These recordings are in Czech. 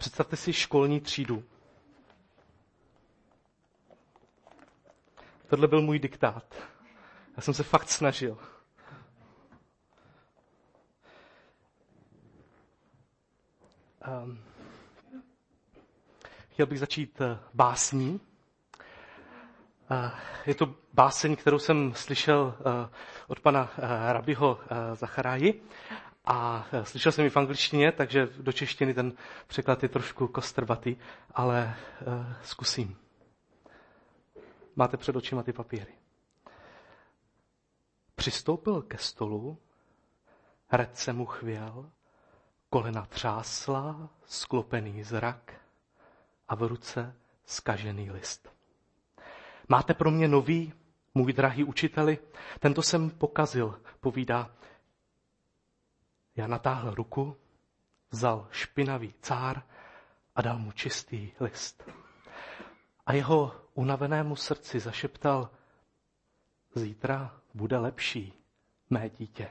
Představte si školní třídu. Tohle byl můj diktát. Já jsem se fakt snažil. Chtěl bych začít básní. Je to báseň, kterou jsem slyšel od pana rabiho Zacharáji a slyšel jsem ji v angličtině, takže do češtiny ten překlad je trošku kostrbatý, ale zkusím. Máte před očima ty papíry. Přistoupil ke stolu, hrad se mu chvěl, kolena třásla, sklopený zrak a v ruce zkažený list. Máte pro mě nový, můj drahý učiteli? Tento jsem pokazil, povídá. Já natáhl ruku, vzal špinavý cár a dal mu čistý list. A jeho unavenému srdci zašeptal, zítra bude lepší, mé dítě.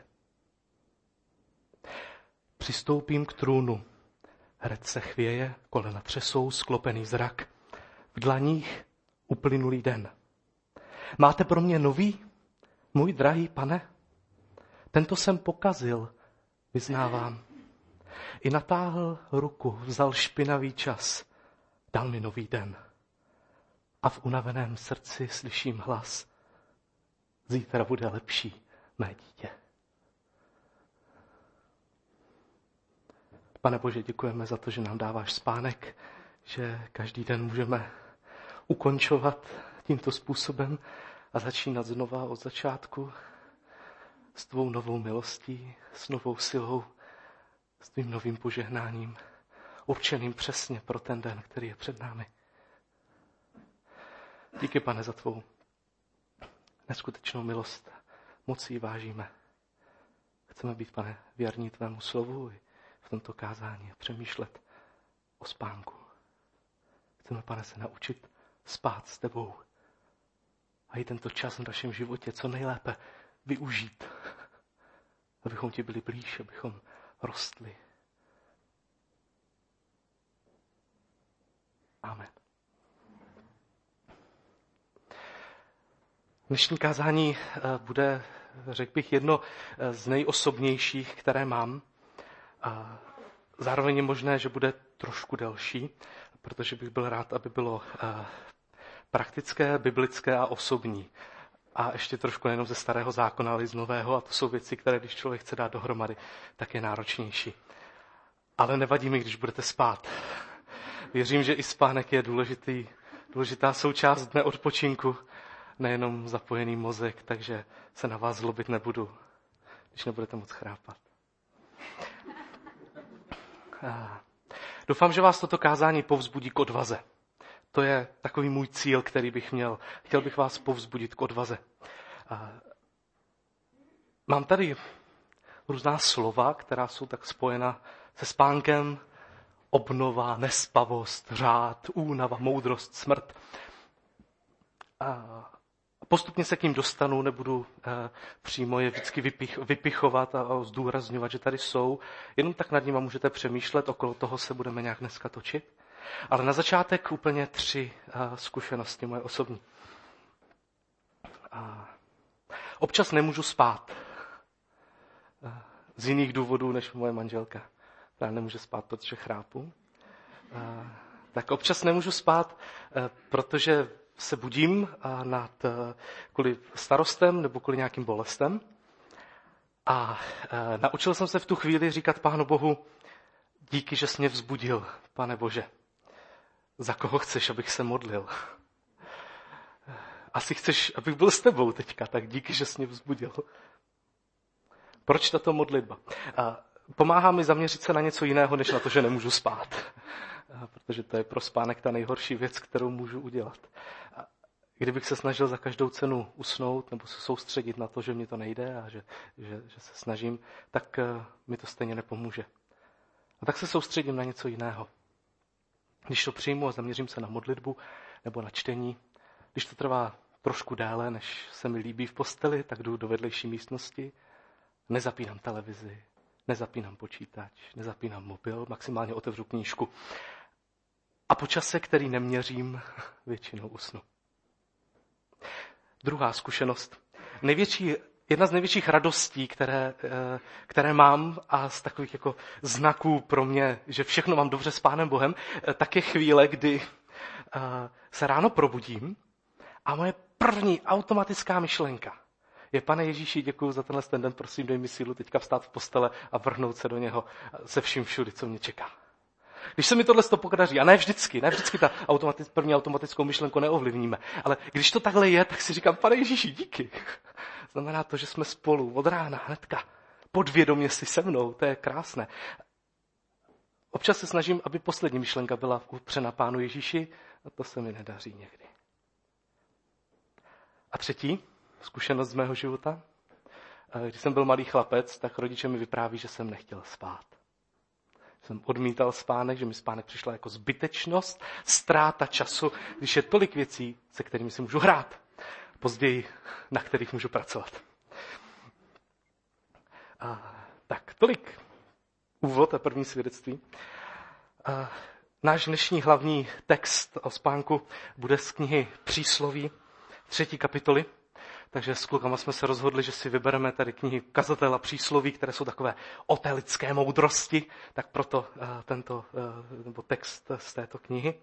Přistoupím k trůnu. Hrad se chvěje, kolena třesou, sklopený zrak. V dlaních uplynulý den. Máte pro mě nový, můj drahý pane? Tento jsem pokazil, vyznávám. I natáhl ruku, vzal špinavý čas, dal mi nový den. A v unaveném srdci slyším hlas. Zítra bude lepší, mé dítě. Pane Bože, děkujeme za to, že nám dáváš spánek, že každý den můžeme ukončovat tímto způsobem a začínat znova od začátku s tvou novou milostí, s novou silou, s tvým novým požehnáním, určeným přesně pro ten den, který je před námi. Díky, Pane, za tvou neskutečnou milost. Moc ji vážíme. Chceme být, Pane, věrní tvému slovu i v tomto kázání a přemýšlet o spánku. Chceme, Pane, se naučit spát s tebou a i tento čas v našem životě co nejlépe využít, abychom ti byli blíž, abychom rostli. Amen. Dnešní kázání bude, řekl bych, jedno z nejosobnějších, které mám. A zároveň je možné, že bude trošku delší, protože bych byl rád, aby bylo praktické, biblické a osobní. A ještě trošku nejenom ze starého zákona, ale i z nového. A to jsou věci, které, když člověk chce dát dohromady, tak je náročnější. Ale nevadí mi, když budete spát. Věřím, že i spánek je důležitá součást dne odpočinku, nejenom zapojený mozek, takže se na vás zlobit nebudu, když nebudete moc chrápat. Doufám, že vás toto kázání povzbudí k odvaze. To je takový můj cíl, který bych měl. Chtěl bych vás povzbudit k odvaze. Mám tady různá slova, která jsou tak spojena se spánkem, obnova, nespavost, řád, únava, moudrost, smrt. Postupně se k ním dostanu, nebudu přímo je vždycky vypichovat a zdůrazňovat, že tady jsou. Jenom tak nad nimi můžete přemýšlet, okolo toho se budeme nějak dneska točit. Ale na začátek úplně 3 zkušenosti moje osobní. Občas nemůžu spát. Z jiných důvodů než moje manželka. která nemůže spát, protože chrápu. Tak občas nemůžu spát, protože se budím kvůli starostem nebo kvůli nějakým bolestem. A naučil jsem se v tu chvíli říkat Pánu Bohu, díky, že jsi mě vzbudil, Pane Bože. Za koho chceš, abych se modlil? Asi chceš, abych byl s tebou teďka, tak díky, že jsi mě vzbudil. Proč tato modlitba? Pomáhá mi zaměřit se na něco jiného, než na to, že nemůžu spát. Protože to je pro spánek ta nejhorší věc, kterou můžu udělat. Kdybych se snažil za každou cenu usnout nebo se soustředit na to, že mi to nejde a že se snažím, tak mi to stejně nepomůže. A tak se soustředím na něco jiného. Když to přijmu a zaměřím se na modlitbu nebo na čtení, když to trvá trošku déle, než se mi líbí v posteli, tak jdu do vedlejší místnosti, nezapínám televizi, nezapínám počítač, nezapínám mobil, maximálně otevřu knížku a po čase, který neměřím, většinou usnu. Druhá zkušenost. Jedna z největších radostí, které mám a z takových jako znaků pro mě, že všechno mám dobře s Pánem Bohem, tak je chvíle, kdy se ráno probudím a moje první automatická myšlenka je: Pane Ježíši, děkuji za tenhle den, prosím, dej mi sílu teďka vstát v postele a vrhnout se do něho se vším všudy, co mě čeká. Když se mi tohle podaří, a ne vždycky ta první automatickou myšlenku neovlivníme, ale když to takhle je, tak si říkám: Pane Ježíši, díky. Znamená to, že jsme spolu od rána hnedka. Podvědomě si se mnou, to je krásné. Občas se snažím, aby poslední myšlenka byla upřena Pánu Ježíši, a to se mi nedaří někdy. A třetí zkušenost z mého života. Když jsem byl malý chlapec, tak rodiče mi vypráví, že jsem nechtěl spát. Jsem odmítal spánek, že mi spánek přišla jako zbytečnost, ztráta času, když je tolik věcí, se kterými si můžu hrát. Později, na kterých můžu pracovat. Tak, tolik úvod a první svědectví. Náš dnešní hlavní text o spánku bude z knihy Přísloví, 3. kapitoly. Takže s klukama jsme se rozhodli, že si vybereme tady knihy Kazatel a Přísloví, které jsou takové o té lidské moudrosti, tak proto tento text z této knihy.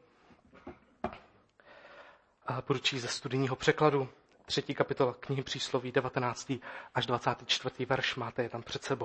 A budu číst ze studijního překladu. 3. kapitola knihy Přísloví, 19. až 24. verš, máte je tam před sebou.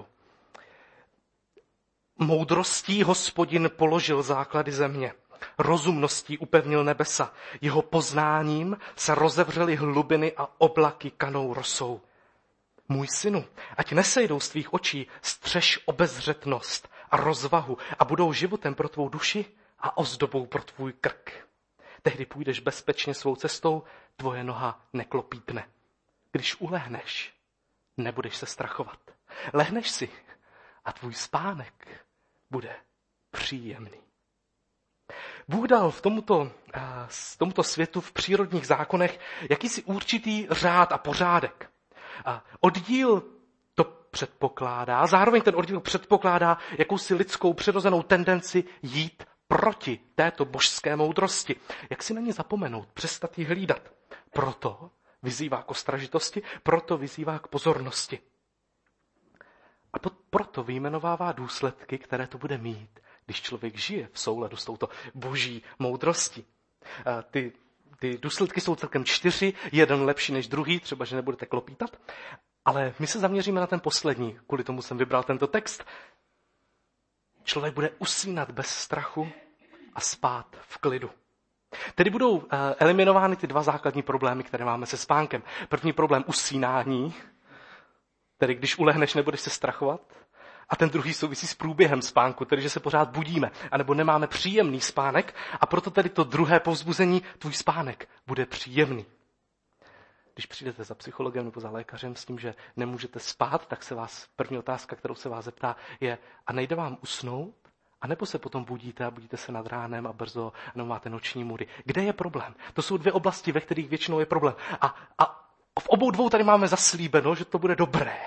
Moudrostí Hospodin položil základy země, rozumností upevnil nebesa, jeho poznáním se rozevřely hlubiny a oblaky kanou rosou. Můj synu, ať nesejdou z tvých očí, střež obezřetnost a rozvahu a budou životem pro tvou duši a ozdobou pro tvůj krk. Tehdy půjdeš bezpečně svou cestou, tvoje noha neklopítne. Když ulehneš, nebudeš se strachovat. Lehneš si a tvůj spánek bude příjemný. Bůh dal v tomuto světu v přírodních zákonech jakýsi určitý řád a pořádek. Oddíl to předpokládá, zároveň ten oddíl předpokládá jakousi lidskou přirozenou tendenci jít proti této božské moudrosti. Jak si na ní zapomenout, přestat ji hlídat. Proto vyzývá k ostražitosti, proto vyzývá k pozornosti. A proto vyjmenovává důsledky, které to bude mít, když člověk žije v souladu s touto boží moudrostí. Ty důsledky jsou celkem 4, jeden lepší než druhý, třeba, že nebudete klopítat, ale my se zaměříme na ten poslední, kvůli tomu jsem vybral tento text. Člověk bude usínat bez strachu a spát v klidu. Tedy budou eliminovány ty dva základní problémy, které máme se spánkem. První problém usínání, tedy když ulehneš, nebudeš se strachovat. A ten druhý souvisí s průběhem spánku, tedy že se pořád budíme, anebo nemáme příjemný spánek a proto tedy to druhé povzbuzení, tvůj spánek bude příjemný. Když přijdete za psychologem nebo za lékařem s tím, že nemůžete spát, tak první otázka, kterou se vás zeptá, je: a nejde vám usnout? A nebo se potom budíte a budíte se nad ránem a brzo, nebo máte noční můry. Kde je problém? To jsou 2 oblasti, ve kterých většinou je problém. A v obou dvou tady máme zaslíbeno, že to bude dobré.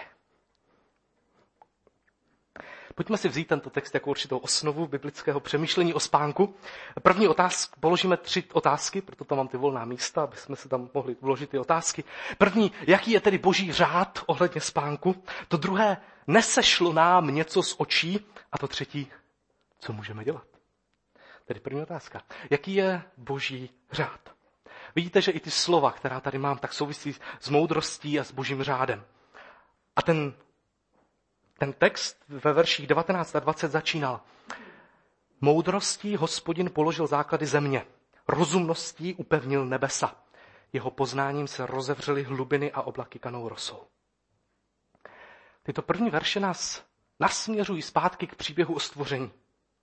Pojďme si vzít tento text jako určitou osnovu biblického přemýšlení o spánku. První otázku, položíme 3 otázky, proto tam mám ty volná místa, aby jsme se tam mohli vložit ty otázky. První, jaký je tedy boží řád ohledně spánku? To druhé, nesešlo nám něco z očí? A to třetí, co můžeme dělat? Tedy první otázka, jaký je boží řád? Vidíte, že i ty slova, která tady mám, tak souvisí s moudrostí a s božím řádem. A ten text ve verších 19 a 20 začínal: moudrostí Hospodin položil základy země, rozumností upevnil nebesa. Jeho poznáním se rozevřely hlubiny a oblaky kanou rosou. Tyto první verše nás nasměřují zpátky k příběhu o stvoření.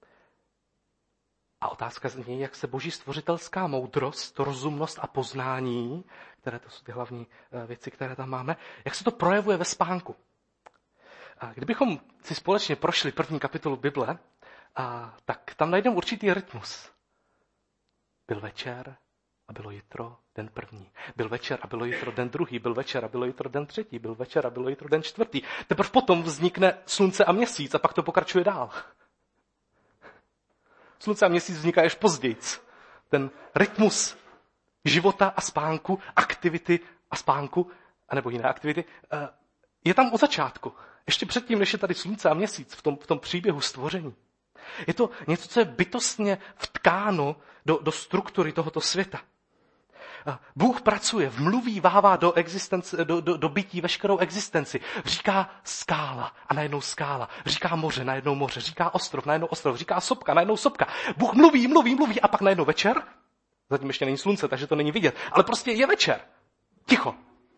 A otázka zní, jak se boží stvořitelská moudrost, rozumnost a poznání, které to jsou ty hlavní věci, které tam máme, jak se to projevuje ve spánku. A kdybychom si společně prošli první kapitolu Bible, tak tam najdeme určitý rytmus. Byl večer a bylo jitro, den první. Byl večer a bylo jitro, den druhý. Byl večer a bylo jitro, den třetí. Byl večer a bylo jitro, den čtvrtý. Teprve potom vznikne slunce a měsíc a pak to pokračuje dál. Slunce a měsíc vznikají až později. Ten rytmus života a spánku, aktivity a spánku, anebo jiné aktivity, je tam od začátku. Ještě předtím, než je tady slunce a měsíc v tom příběhu stvoření. Je to něco, co je bytostně vtkáno do struktury tohoto světa. Bůh pracuje, vmluví, vává do existence, do bytí veškerou existenci. Říká skála a najednou skála. Říká moře, najednou moře. Říká ostrov, najednou ostrov. Říká sopka, najednou sopka. Bůh mluví a pak najednou večer. Zatím ještě není slunce, takže to není vidět. Ale prostě je večer. Ticho.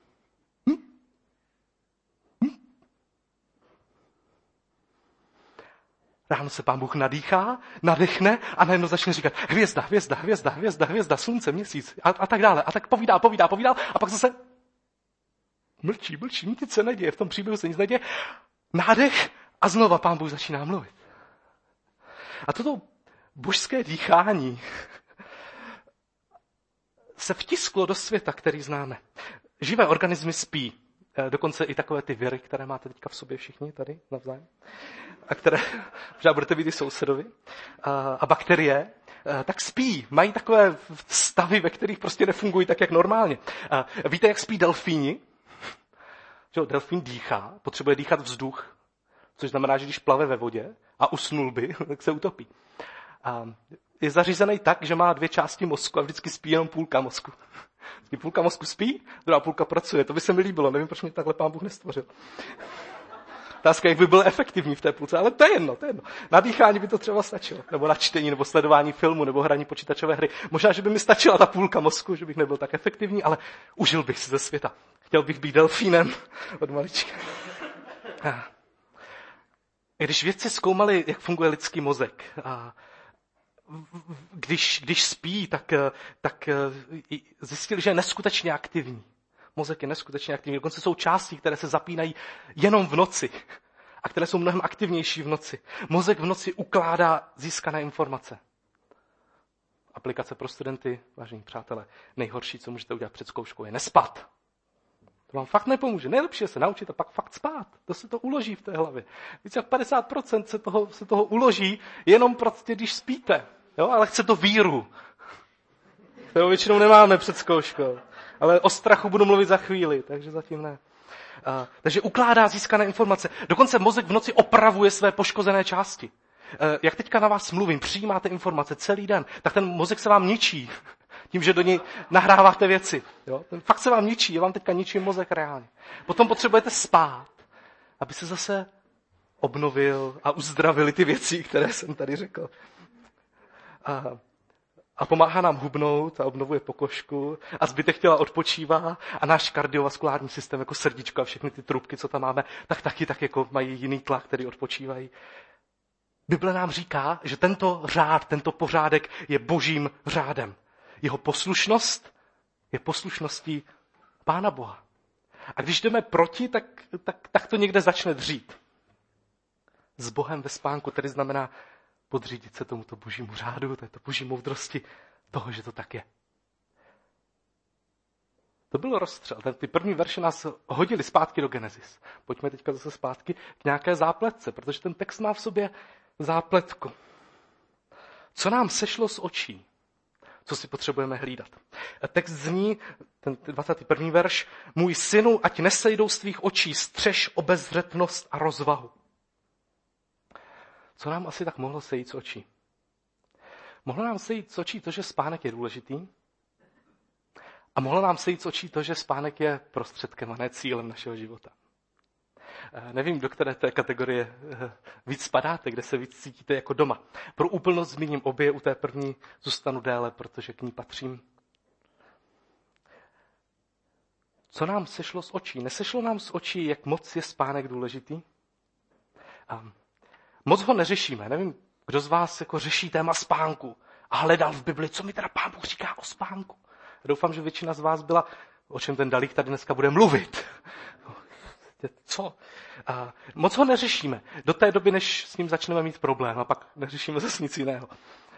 Ráno se Pán Bůh nadýchá, nadechne a najednou začne říkat hvězda, slunce, měsíc a tak dále. A tak povídá a pak zase mlčí, nic se neděje, v tom příběhu se nic neděje. Nádech a znova Pán Bůh začíná mluvit. A toto božské dýchání se vtisklo do světa, který známe. Živé organismy spí. Dokonce i takové ty viry, které máte teďka v sobě všichni tady navzájem. A které možná budete vidět i sousedovi. A bakterie, tak spí. Mají takové stavy, ve kterých prostě nefungují tak, jak normálně. Víte, jak spí delfíni? Že delfín dýchá, potřebuje dýchat vzduch, což znamená, že když plave ve vodě a usnul by, tak se utopí. Je zařízený tak, že má 2 části mozku a vždycky spí jenom půlka mozku. Půlka mozku spí, druhá půlka pracuje. To by se mi líbilo, nevím, proč mě takhle Pán Bůh nestvořil. Otázka, jak by byl efektivní v té půlce, ale to je jedno. Na dýchání by to třeba stačilo. Nebo na čtení, nebo sledování filmu, nebo hraní počítačové hry. Možná, že by mi stačila ta půlka mozku, že bych nebyl tak efektivní, ale užil bych si ze světa. Chtěl bych být delfínem od malička. Když vědci zkoumali, jak funguje lidský mozek, když spí, tak zjistili, že je neskutečně aktivní. Mozek je neskutečně aktivní. Dokonce jsou části, které se zapínají jenom v noci a které jsou mnohem aktivnější v noci. Mozek v noci ukládá získané informace. Aplikace pro studenty, vážení přátelé, nejhorší, co můžete udělat před zkouškou, je nespat. To vám fakt nepomůže. Nejlepší je se naučit a pak fakt spát. To se to uloží v té hlavě. Více jak 50% se toho uloží jenom prostě, když spíte. Jo? Ale chce to víru. To většinou nemáme před zkouškou. Ale o strachu budu mluvit za chvíli, takže zatím ne. Takže ukládá získané informace. Dokonce mozek v noci opravuje své poškozené části. Jak teďka na vás mluvím, přijímáte informace celý den, tak ten mozek se vám ničí. Tím, že do něj nahráváte věci. Jo? Ten fakt se vám ničí, je vám teďka ničí mozek reálně. Potom potřebujete spát, aby se zase obnovil a uzdravili ty věci, které jsem tady řekl. A pomáhá nám hubnout a obnovuje pokožku a zbytek těla odpočívá a náš kardiovaskulární systém, jako srdíčko a všechny ty trubky, co tam máme, tak taky tak jako mají jiný tlak, který odpočívají. Bible nám říká, že tento řád, tento pořádek je božím řádem. Jeho poslušnost je poslušností Pána Boha. A když jdeme proti, tak to někde začne dřít. S Bohem ve spánku tedy znamená podřídit se tomuto božímu řádu, této boží moudrosti toho, že to tak je. To byl rozstřel. Ty první verše nás hodili zpátky do Genesis. Pojďme teďka zase zpátky k nějaké zápletce, protože ten text má v sobě zápletku. Co nám sešlo z očí? Co si potřebujeme hlídat? Text zní, ten 21. verš, můj synu, ať nesejdou z tvých očí, střež obezřetnost a rozvahu. Co nám asi tak mohlo sejít z očí? Mohlo nám sejít z očí to, že spánek je důležitý, a mohlo nám sejít z očí to, že spánek je prostředkem a ne cílem našeho života. Nevím, do které té kategorie víc spadáte, kde se víc cítíte jako doma. Pro úplnost zmíním obě, u té první zůstanu déle, protože k ní patřím. Co nám sešlo z očí? Nesešlo nám z očí, jak moc je spánek důležitý? Moc ho neřešíme. Nevím, kdo z vás jako řeší téma spánku a hledal v Bibli, co mi teda Pán Bůh říká o spánku. Doufám, že většina z vás byla, o čem ten Dalík tady dneska bude mluvit. Co? Moc ho neřešíme. Do té doby, než s ním začneme mít problém a pak neřešíme zase nic jiného.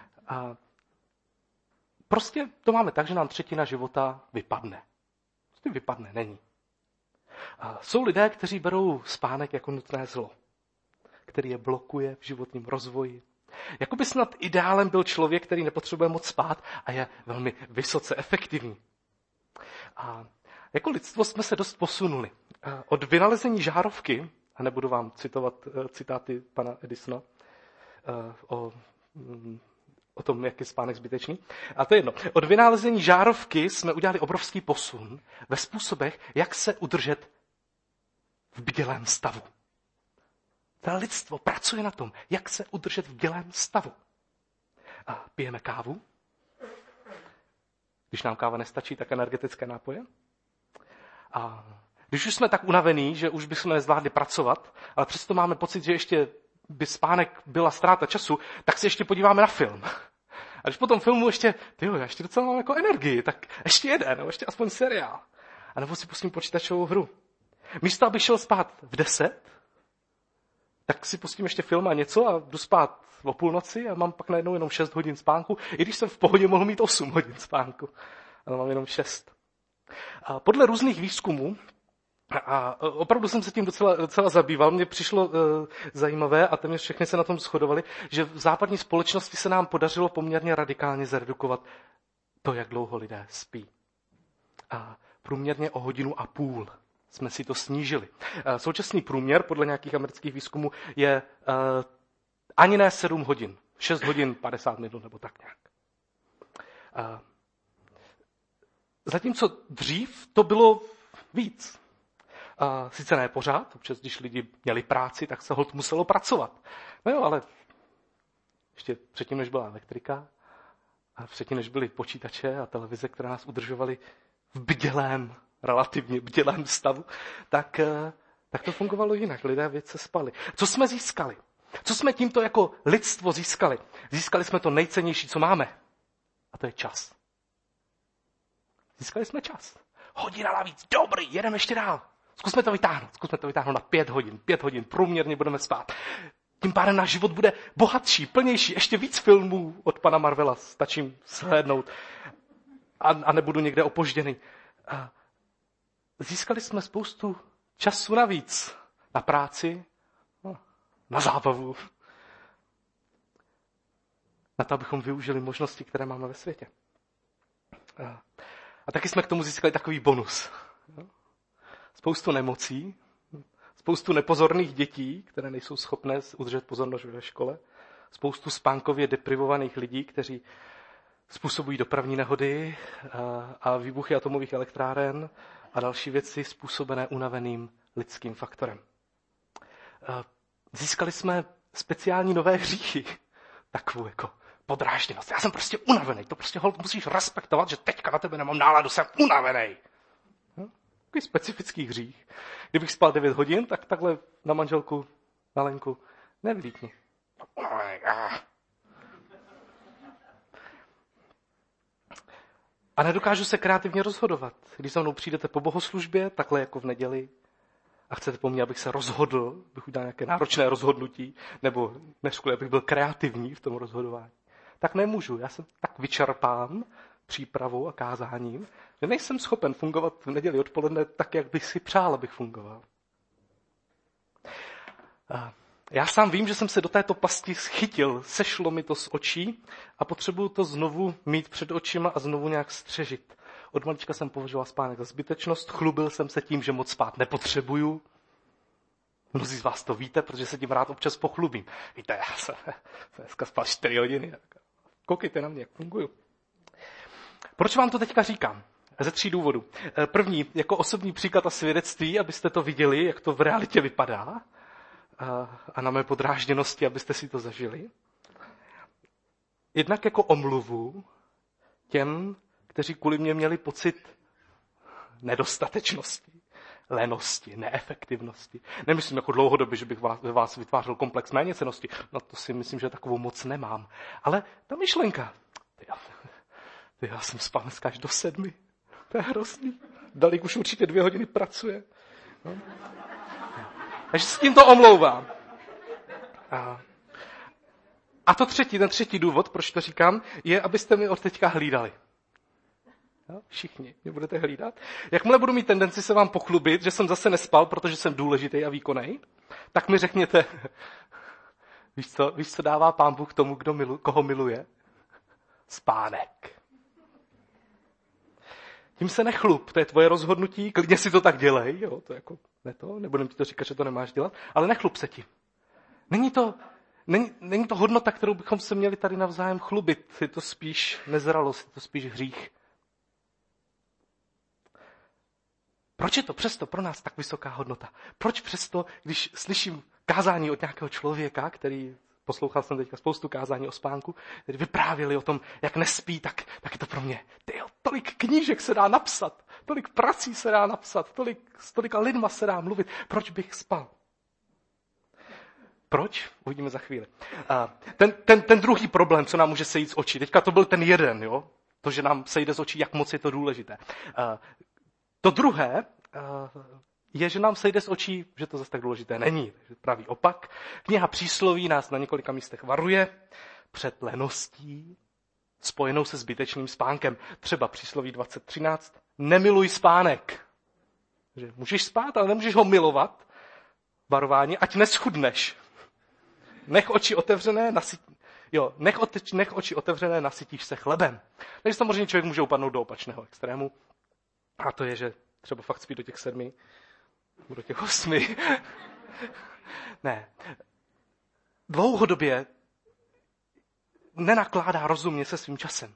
Prostě to máme tak, že nám třetina života vypadne. Prostě vypadne, není. Jsou lidé, kteří berou spánek jako nutné zlo, který je blokuje v životním rozvoji, Jakoby snad ideálem byl člověk, který nepotřebuje moc spát a je velmi vysoce efektivní. A jako lidstvo jsme se dost posunuli. Od vynalezení žárovky, a nebudu vám citovat citáty pana Edisona o tom, jak je spánek zbytečný. A to je jedno. Od vynalezení žárovky jsme udělali obrovský posun ve způsobech, jak se udržet v bdělém stavu. To lidstvo pracuje na tom, jak se udržet v bdělém stavu. A pijeme kávu. Když nám káva nestačí, tak energetické nápoje. A když už jsme tak unavení, že už bychom nezvládli pracovat, ale přesto máme pocit, že ještě by spánek byla ztráta času, tak se ještě podíváme na film. A když po tom filmu ještě, já ještě docela mám jako energii, tak ještě jeden, nebo ještě aspoň seriál. A nebo si pustím počítačovou hru. Místo, abych šel spát v 10, tak si pustím ještě film a něco a jdu spát o půlnoci a mám pak najednou jenom 6 hodin spánku, i když jsem v pohodě mohl mít 8 hodin spánku. Ale mám jenom 6. A podle různých výzkumů, a opravdu jsem se tím docela zabýval, mně přišlo zajímavé a téměř všechny se na tom shodovali, že v západní společnosti se nám podařilo poměrně radikálně zredukovat to, jak dlouho lidé spí. A průměrně o 1,5 hodiny jsme si to snížili. Současný průměr podle nějakých amerických výzkumů je ani ne 7 hodin, 6 hodin 50 minut nebo tak nějak. Zatímco dřív to bylo víc. Sice ne pořád, občas když lidi měli práci, tak se holt muselo pracovat. No jo, ale ještě předtím, než byla elektrika, a předtím, než byly počítače a televize, které nás udržovaly v relativně bdělém stavu, tak to fungovalo jinak. Lidé vědce spali. Co jsme získali? Co jsme tímto jako lidstvo získali? Získali jsme to nejcennější, co máme. A to je čas. Získali jsme čas. Hodina navíc, dobrý, jedeme ještě dál. Zkusme to vytáhnout na 5 hodin. 5 hodin průměrně budeme spát. Tím pádem náš život bude bohatší, plnější, ještě víc filmů od pana Marvela stačím shlédnout a nebudu někde opožděný. Získali jsme spoustu času navíc na práci, na zábavu, na to, abychom využili možnosti, které máme ve světě. A taky jsme k tomu získali takový bonus. Spoustu nemocí, spoustu nepozorných dětí, které nejsou schopné udržet pozornost ve škole, spoustu spánkově deprivovaných lidí, kteří způsobují dopravní nehody a výbuchy atomových elektráren a další věci způsobené unaveným lidským faktorem. Získali jsme speciální nové hříchy, takovou jako podrážděnost. Já jsem prostě unavený, to prostě holt musíš respektovat, že teďka na tebe nemám náladu, jsem unavený. Takový specifický hřích. Kdybych spal 9 hodin, tak takhle na manželku, na Lenku, nevylítni. A nedokážu se kreativně rozhodovat. Když za mnou přijdete po bohoslužbě, takhle jako v neděli, a chcete po mně, abych se rozhodl, abych udělal nějaké náročné rozhodnutí, nebo než abych byl kreativní v tom rozhodování, tak nemůžu. Já jsem tak vyčerpán přípravou a kázáním, že nejsem schopen fungovat v neděli odpoledne tak, jak bych si přál, abych fungoval. Já sám vím, že jsem se do této pasti schytil, sešlo mi to z očí a potřebuju to znovu mít před očima a znovu nějak střežit. Od malička jsem považoval spánek za zbytečnost, chlubil jsem se tím, že moc spát nepotřebuju. Mnozí z vás to víte, protože se tím rád občas pochlubím. Víte, já jsem dneska spal 4 hodiny. Koukejte na mě, jak funguju. Proč vám to teďka říkám? Ze 3 důvodů. První, jako osobní příklad a svědectví, abyste to viděli, jak to v realitě vypadá. A na mé podrážděnosti, abyste si to zažili. Jednak jako omluvu těm, kteří kvůli mě měli pocit nedostatečnosti, lenosti, neefektivnosti. Nemyslím jako dlouhodobě, že bych ve vás vytvářel komplex méněcennosti. No to si myslím, že takovou moc nemám. Ale ta myšlenka. Já jsem spal dneska až do 7. To je hrozný. Dalík už určitě 2 hodiny pracuje. No. Takže s tím to omlouvám. A to ten třetí důvod, proč to říkám, je, abyste mi od teďka hlídali. Jo? Všichni mě budete hlídat. Jakmile budu mít tendenci se vám pochlubit, že jsem zase nespal, protože jsem důležitý a výkonný, tak mi řekněte, Víš, co dává Pán Bůh tomu, koho miluje? Spánek. Tím se nechlup, to je tvoje rozhodnutí, klidně si to tak dělej, jo, to jako, nebudem ti to říkat, že to nemáš dělat, ale nechlup se tím. Není to hodnota, kterou bychom se měli tady navzájem chlubit, je to spíš nezralost, je to spíš hřích. Proč je to přesto pro nás tak vysoká hodnota? Proč přesto, když slyším kázání od nějakého člověka, poslouchal jsem teďka spoustu kázání o spánku, který vyprávěli o tom, jak nespí, tak je to pro mě. Tolik knížek se dá napsat, tolik prací se dá napsat, s tolika lidma se dá mluvit. Proč bych spal? Proč? Uvidíme za chvíli. Ten druhý problém, co nám může sejít z očí. Teďka to byl ten jeden, jo? To, že nám sejde z očí, jak moc je to důležité. To druhé je, že nám sejde z očí, že to zase tak důležité není. Takže pravý opak. Kniha Přísloví nás na několika místech varuje před leností spojenou se zbytečným spánkem. Třeba Přísloví 20:13. Nemiluj spánek. Že můžeš spát, ale nemůžeš ho milovat. Varování, ať neschudneš. Nech oči otevřené, nech oči otevřené, nasytíš se chlebem. Takže samozřejmě člověk může upadnout do opačného extrému. A to je, že třeba fakt spí do těch 7, do těch 8. Ne. Dlouhodobě nenakládá rozumně se svým časem.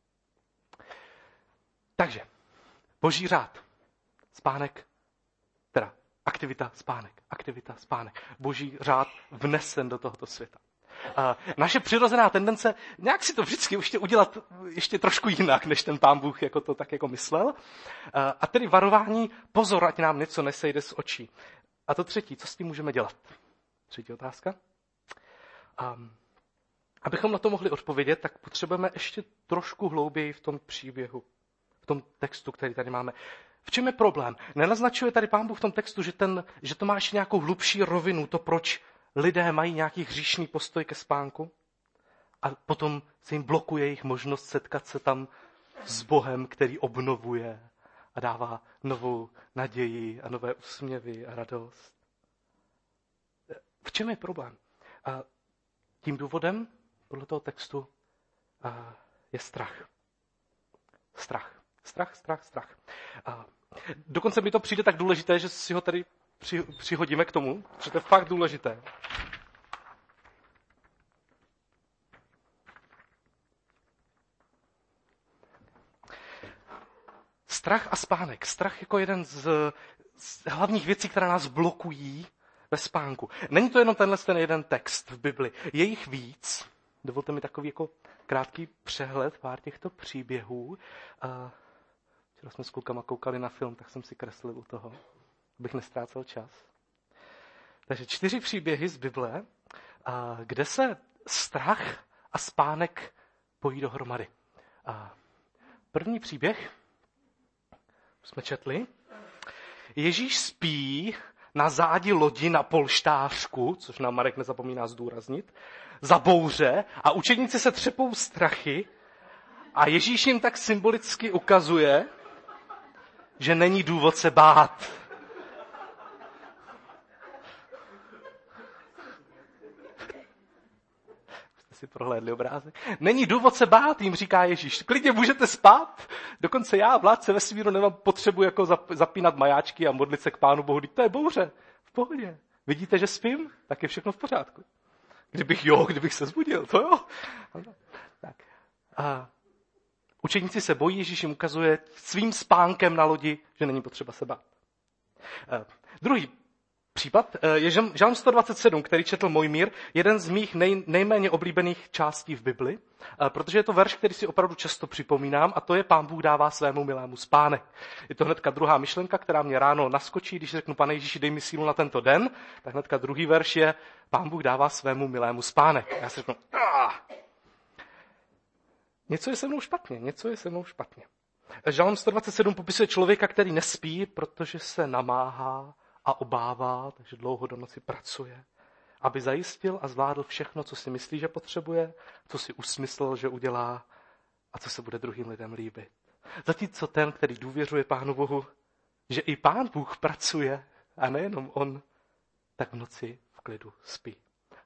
Takže, Boží řád. Spánek, teda aktivita, spánek. Boží řád vnesen do tohoto světa. Naše přirozená tendence nějak si to vždycky ještě udělat ještě trošku jinak, než ten Pán Bůh jako to tak jako myslel. A tedy varování, pozor, ať nám něco nesejde z očí. A to třetí, co s tím můžeme dělat? Třetí otázka. Abychom na to mohli odpovědět, tak potřebujeme ještě trošku hlouběji v tom příběhu, v tom textu, který tady máme. V čem je problém? Nenaznačuje tady Pán Bůh v tom textu, že to má ještě nějakou hlubší rovinu, to proč lidé mají nějaký hříšný postoj ke spánku a potom se jim blokuje jejich možnost setkat se tam s Bohem, který obnovuje a dává novou naději a nové úsměvy a radost. V čem je problém? A tím důvodem podle toho textu je strach. Strach. Dokonce mi to přijde tak důležité, že si ho tady přihodíme k tomu, že to je fakt důležité. Strach a spánek. Strach jako jeden z hlavních věcí, které nás blokují ve spánku. Není to jenom ten jeden text v Bibli. Je jich víc. Dovolte mi takový jako krátký přehled pár těchto příběhů. Včera jsme s klukama koukali na film, tak jsem si kreslil u toho, abych nestrácel čas. Takže 4 příběhy z Bible, kde se strach a spánek pojí dohromady. První příběh jsme četli. Ježíš spí na zádi lodi na polštářku, což nám Marek nezapomíná zdůraznit, za bouře a učedníci se třepou strachy a Ježíš jim tak symbolicky ukazuje, že není důvod se bát. Jste si prohlédli obrázek? Není důvod se bát, jim říká Ježíš. Klidně můžete spát, dokonce já, vládce vesmíru, nemám potřebu jako zapínat majáčky a modlit se k Pánu Bohu. To je bouře, v pohodě. Vidíte, že spím? Tak je všechno v pořádku. Kdybych se zbudil, to jo. Tak. Učeníci se bojí, Ježíš jim ukazuje svým spánkem na lodi, že není potřeba se bát. Druhý případ je Žalm 127, který četl Mojmír, jeden z mých nejméně oblíbených částí v Bibli, protože je to verš, který si opravdu často připomínám, a to je Pán Bůh dává svému milému spánek. Je to hnedka druhá myšlenka, která mě ráno naskočí, když řeknu, Pane Ježíši, dej mi sílu na tento den, tak hnedka druhý verš je Pán Bůh dává svému milému spánek. A já si řeknu, něco je se mnou špatně. Žalm 127 popisuje člověka, který nespí, protože se namáhá a obává, takže dlouho do noci pracuje, aby zajistil a zvládl všechno, co si myslí, že potřebuje, co si usmyslel, že udělá a co se bude druhým lidem líbit. Zatímco ten, který důvěřuje Pánu Bohu, že i Pán Bůh pracuje a nejenom on, tak v noci v klidu spí.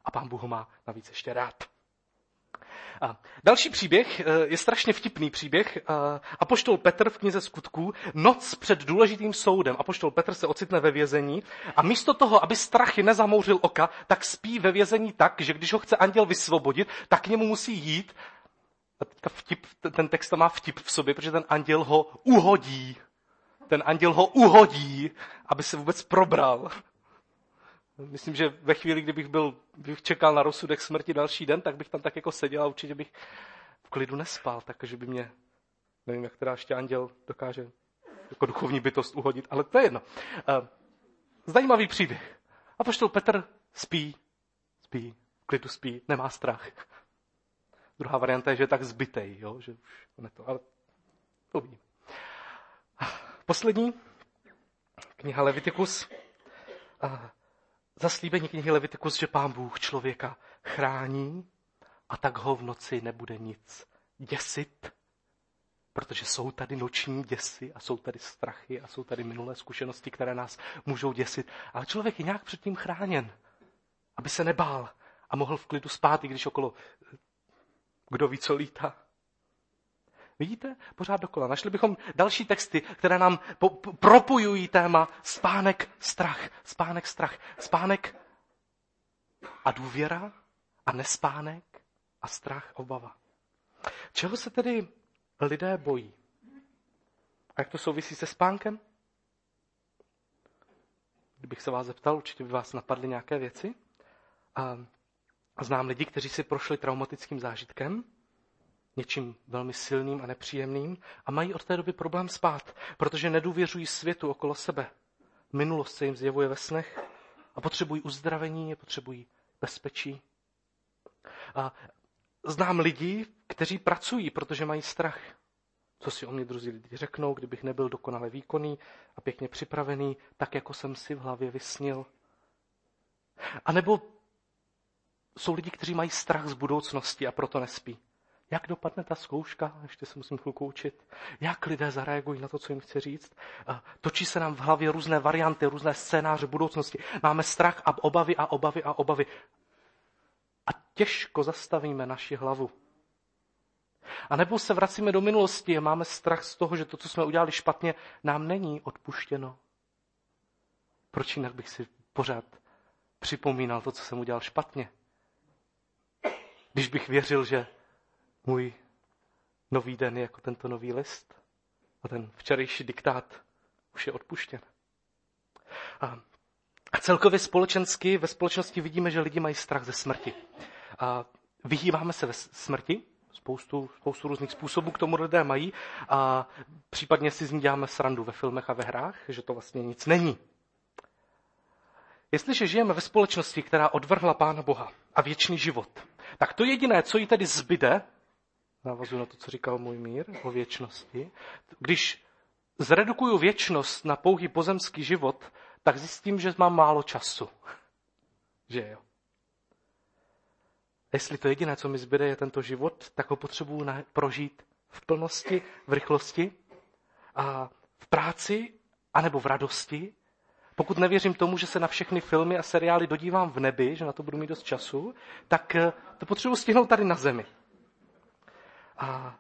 A Pán Bůh ho má navíc ještě rád. A další příběh je strašně vtipný příběh. Apoštol Petr v knize Skutků, noc před důležitým soudem. Apoštol Petr se ocitne ve vězení a místo toho, aby strachy nezamouřil oka, tak spí ve vězení tak, že když ho chce anděl vysvobodit, tak k němu musí jít. A teďka ten text má vtip v sobě, protože ten anděl ho uhodí. Ten anděl ho uhodí, aby se vůbec probral. Myslím, že ve chvíli, kdybych čekal na rozsudek smrti další den, tak bych tam tak jako seděl a určitě bych v klidu nespal, takže by mě, nevím, jak teda ještě anděl dokáže jako duchovní bytost uhodit, ale to je jedno. Zajímavý příběh. Apoštol Petr spí, v klidu spí, nemá strach. Druhá varianta je, že je tak zbytej, jo? Že už ne to, ale to uvidím. Poslední, kniha Levitikus. Zaslíbení knihy Levitikus, že Pán Bůh člověka chrání a tak ho v noci nebude nic děsit, protože jsou tady noční děsy a jsou tady strachy a jsou tady minulé zkušenosti, které nás můžou děsit. Ale člověk je nějak předtím chráněn, aby se nebál a mohl v klidu spát, i když okolo kdo ví, co lítá. Vidíte? Pořád dokola. Našli bychom další texty, které nám propojují téma spánek, strach, spánek, strach, spánek a důvěra a nespánek a strach, obava. Čeho se tedy lidé bojí? A jak to souvisí se spánkem? Kdybych se vás zeptal, určitě by vás napadly nějaké věci. Znám lidi, kteří si prošli traumatickým zážitkem, něčím velmi silným a nepříjemným a mají od té doby problém spát, protože nedůvěřují světu okolo sebe. Minulost se jim zjevuje ve snech a potřebují uzdravení, potřebují bezpečí. A znám lidi, kteří pracují, protože mají strach. Co si o mě druzí lidi řeknou, kdybych nebyl dokonale výkonný a pěkně připravený, tak jako jsem si v hlavě vysnil. A nebo jsou lidi, kteří mají strach z budoucnosti a proto nespí. Jak dopadne ta zkouška? Ještě se musím chvilku učit. Jak lidé zareagují na to, co jim chci říct? Točí se nám v hlavě různé varianty, různé scénáře budoucnosti. Máme strach a obavy a obavy a obavy. A těžko zastavíme naši hlavu. A nebo se vracíme do minulosti a máme strach z toho, že to, co jsme udělali špatně, nám není odpuštěno. Proč jinak bych si pořád připomínal to, co jsem udělal špatně? Když bych věřil, že můj nový den je jako tento nový list a ten včerejší diktát už je odpuštěn. A celkově společensky, ve společnosti vidíme, že lidi mají strach ze smrti. A vyhýbáme se ve smrti, spoustu různých způsobů k tomu lidé mají a případně si z ní děláme srandu ve filmech a ve hrách, že to vlastně nic není. Jestliže žijeme ve společnosti, která odvrhla Pána Boha a věčný život, tak to jediné, co jí tedy zbyde, navazuji na to, co říkal můj mír o věčnosti, když zredukuju věčnost na pouhý pozemský život, tak zjistím, že mám málo času. Že jo? Jestli to jediné, co mi zbyde, je tento život, tak ho potřebuji prožít v plnosti, v rychlosti, a v práci, anebo v radosti. Pokud nevěřím tomu, že se na všechny filmy a seriály dodívám v nebi, že na to budu mít dost času, tak to potřebuji stihnout tady na zemi. A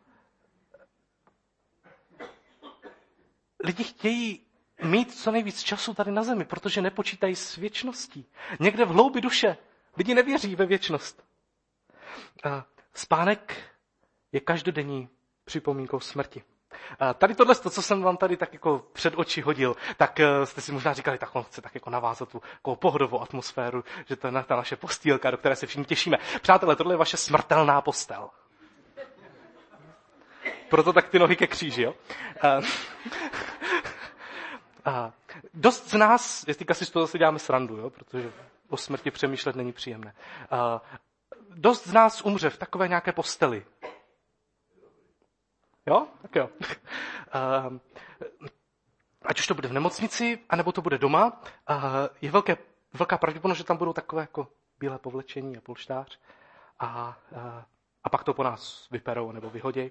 lidi chtějí mít co nejvíc času tady na zemi, protože nepočítají s věčností. Někde v hloubi duše lidi nevěří ve věčnost. A spánek je každodenní připomínkou smrti. A tady tohle, co jsem vám tady tak jako před oči hodil, tak jste si možná říkali, tak on chce tak jako navázat tu pohodovou atmosféru, že to je ta naše postýlka, do které se všichni těšíme. Přátelé, tohle je vaše smrtelná postel. Proto tak ty nohy ke kříži, jo? Dost z nás, jestli si z toho zase děláme srandu, jo? Protože o smrti přemýšlet není příjemné. Dost z nás umře v takové nějaké posteli. Jo? Tak jo. Ať už to bude v nemocnici, anebo to bude doma, je velká pravděpodobnost, že tam budou takové jako bílé povlečení a polštář a pak to po nás vyperou nebo vyhoděj.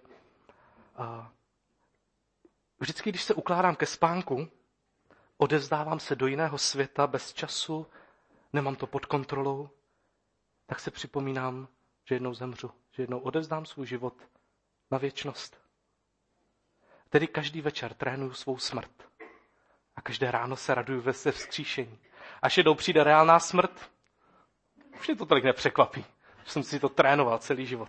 Vždycky, když se ukládám ke spánku, odevzdávám se do jiného světa bez času, nemám to pod kontrolou, tak si připomínám, že jednou zemřu, že jednou odevzdám svůj život na věčnost. Tedy každý večer trénuju svou smrt. A každé ráno se raduju ve vzkříšení. Až jednou přijde reálná smrt, už mě to tolik nepřekvapí. Že jsem si to trénoval celý život.